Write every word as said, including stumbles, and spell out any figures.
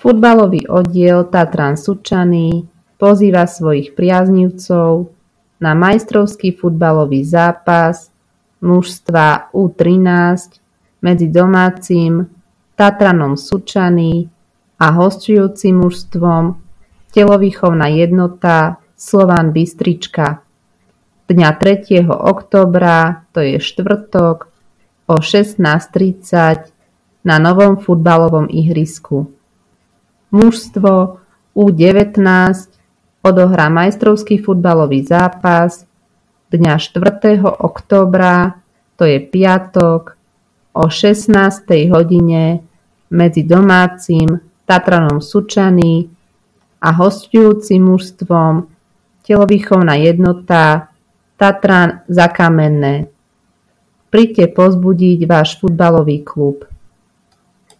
Futbalový oddiel Tatran Sučany pozýva svojich priaznivcov na majstrovský futbalový zápas mužstva ú trinásť medzi domácim Tatranom Sučany a hosťujúcim mužstvom Telovýchovná jednota Slovan Bystrička dňa tretieho októbra, to je štvrtok, o šestnásť tridsať na novom futbalovom ihrisku. Mužstvo ú devätnásť odohrá majstrovský futbalový zápas dňa štvrtého októbra, to je piatok, o šestnástej hodine medzi domácim Tatranom Sučany a hosťujúcim mužstvom Telovýchovná jednota Tatran Zakamenné. Príďte povzbudiť váš futbalový klub.